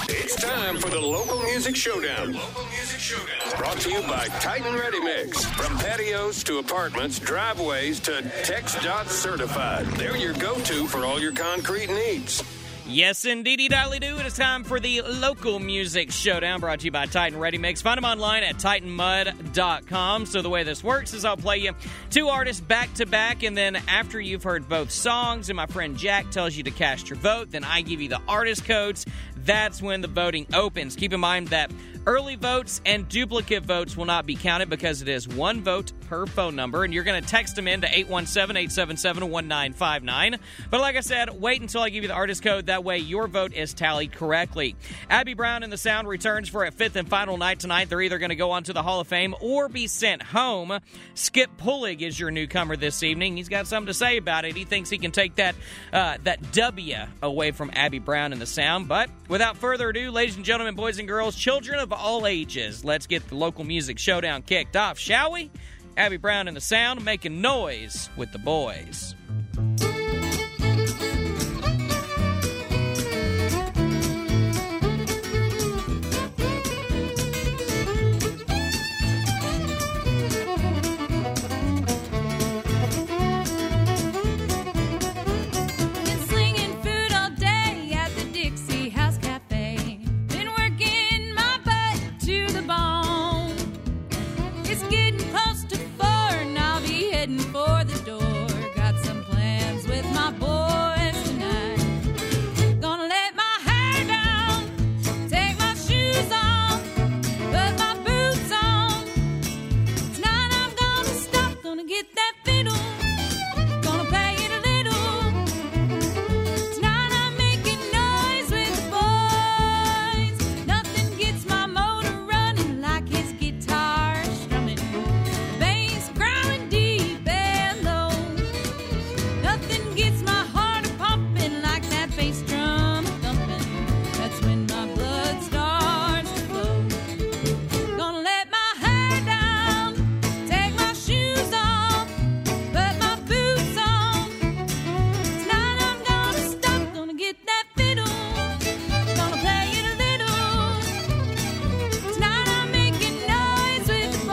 It's time for the Local Music Showdown. Brought to you by Titan Ready Mix. From patios to apartments, driveways to TxDOT certified. They're your go-to for all your concrete needs. Yes, indeedy dolly do. It is time for the Local Music Showdown, brought to you by Titan Ready Mix. Find them online at TitanMud.com. So the way this works is I'll play you two artists back-to-back, and then after you've heard both songs and my friend Jack tells you to cast your vote, then I give you the artist codes. That's when the voting opens. Keep in mind that early votes and duplicate votes will not be counted because it is one vote per phone number, and you're going to text them in to 817-877-1959. But like I said, wait until I give you the artist code. That way your vote is tallied correctly. Abby Brown and the Sound returns for a fifth and final night tonight. They're either going to go on to the Hall of Fame or be sent home. Skip Pullig is your newcomer this evening. He's got something to say about it. He thinks he can take that W away from Abby Brown and the Sound. But without further ado, ladies and gentlemen, boys and girls, children of all ages, let's get the Local Music Showdown kicked off, shall we? Abby Brown and the Sound making noise with the boys. For the door, got some plans with my boys tonight. Gonna let my hair down, take my shoes off, put my boots on. Tonight I'm gonna stop, gonna get that fiddle, gonna play it a little. Tonight I'm making noise with the boys. Nothing gets my motor running like his guitar strumming, the bass growling deep. Nothing gets my heart pumping like that bass drum thumping. That's when my blood starts to flow. Gonna let my hair down, take my shoes off, put my boots on. Tonight I'm gonna stop, gonna get that fiddle, gonna play it a little. Tonight I'm making noise with the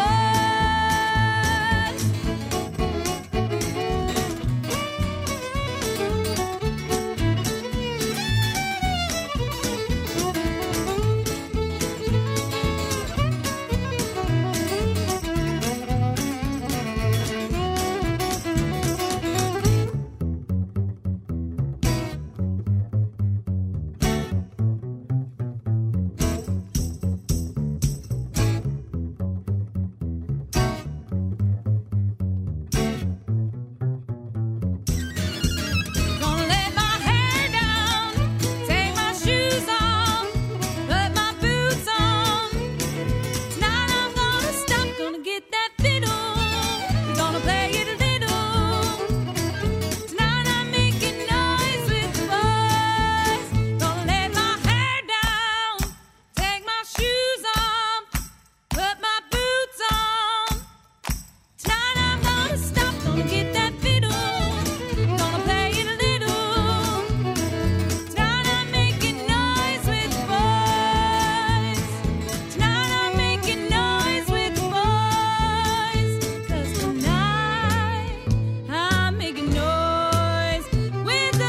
Gonna let my hair down, take my shoes off, put my boots on. Tonight I'm gonna stop, gonna get that fiddle, we're gonna play it a little. Tonight I'm making noise with the boys. Gonna let my hair down, take my shoes off, put my boots on. Tonight I'm gonna stop, gonna get that fiddle, gonna play it a little. Tonight I'm making noise with the boys. Tonight I'm making noise with the boys. 'Cause tonight I'm making noise with the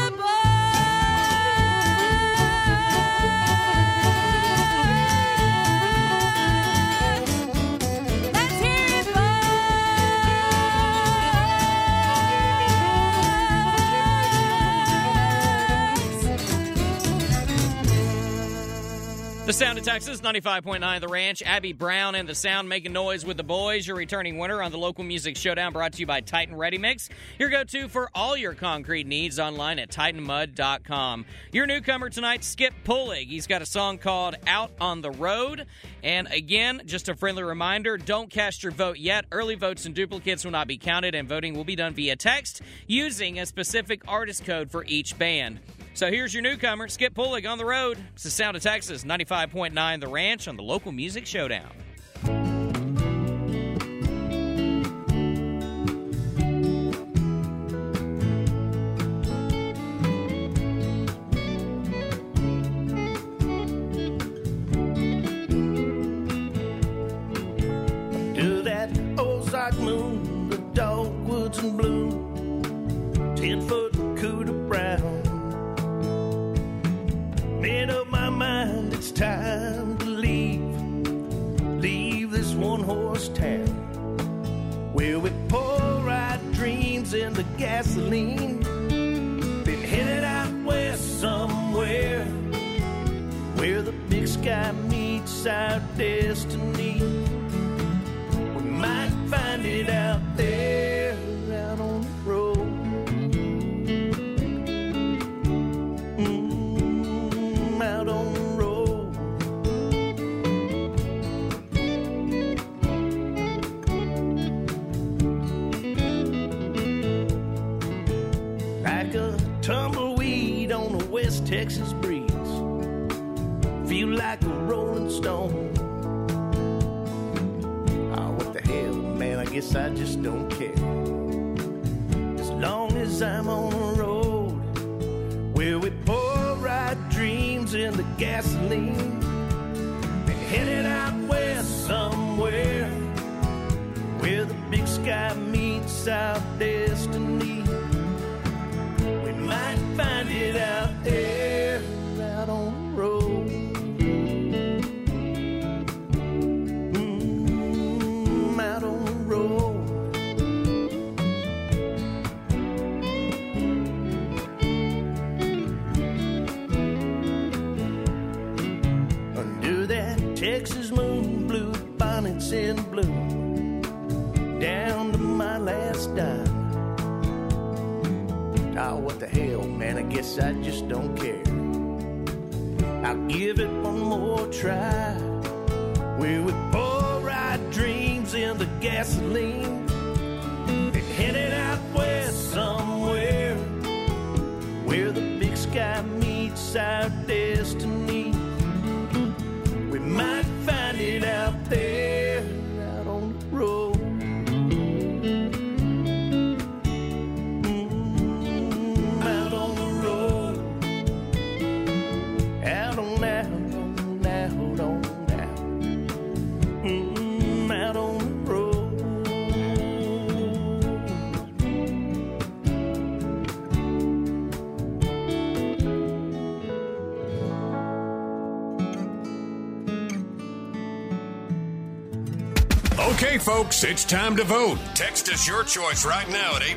boys. Let's hear it, boys. The Sound of Texas, 95.9 The Ranch. Abby Brown and the Sound making noise with the boys. Your returning winner on the Local Music Showdown, brought to you by Titan Ready Mix. Your go-to for all your concrete needs online at TitanMud.com. Your newcomer tonight, Skip Pullig. He's got a song called Out on the Road. And again, just a friendly reminder, don't cast your vote yet. Early votes and duplicates will not be counted, and voting will be done via text using a specific artist code for each band. So here's your newcomer, Skip Pullig, on the road. It's the Sound of Texas, 95.9 The Ranch on the Local Music Showdown. in bloom, 10-foot Cuda Brown. Made up my mind, it's time to leave this one-horse town where we pour our dreams into gasoline. Been headed out west somewhere where the big sky meets our destiny. We might find it out there, out on the road. Out on the road. Like a tumbleweed on a West Texas breeze, feel like a rolling stone. Oh, what the hell, man, I guess I just don't care. As long as I'm on the road where we pour our dreams in the gasoline. Been headed out west somewhere where the big sky meets our destiny. We might find it out there, out on the road. Out on the road. Under that Texas moon, blue bonnets in bloom, down to my last dime. Oh, what the hell, man, I guess I just don't care. I'll give it one more try, where we pour our dreams in the gasoline. Been headed out west somewhere where the big sky meets our destiny. We might find it out there, out on the road. Out on the road. Out on out, out on out. Out on the road. Okay, folks, it's time to vote. Text us your choice right now at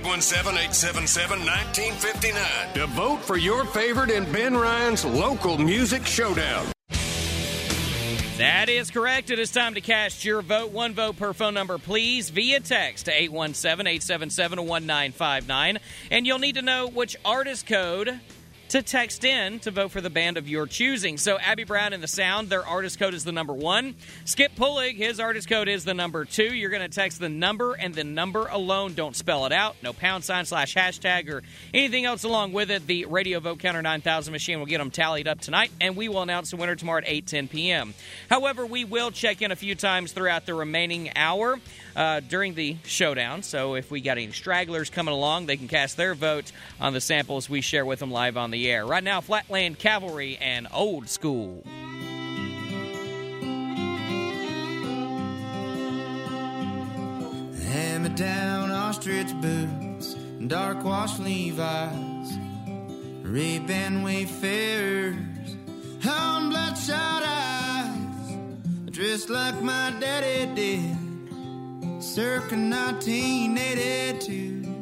817-877-1959 to vote for your favorite in Ben Ryan's Local Music Showdown. That is correct. It is time to cast your vote. One vote per phone number, please, via text to 817-877-1959. And you'll need to know which artist code to text in to vote for the band of your choosing. So Abby Brown and the Sound, their artist code is the number 1. Skip Pullig, his artist code is the number 2. You're going to text the number and the number alone. Don't spell it out. No #/hashtag or anything else along with it. The Radio Vote Counter 9000 machine will get them tallied up tonight, and we will announce the winner tomorrow at 8:10 p.m. However, we will check in a few times throughout the remaining hour during the showdown. So if we got any stragglers coming along, they can cast their vote on the samples we share with them live on the air. Right now, Flatland Cavalry and Old School. Hand-me-down ostrich boots, dark wash Levi's, Ray-Ban Wayfarers, on bloodshot eyes, dressed like my daddy did, circa 1982.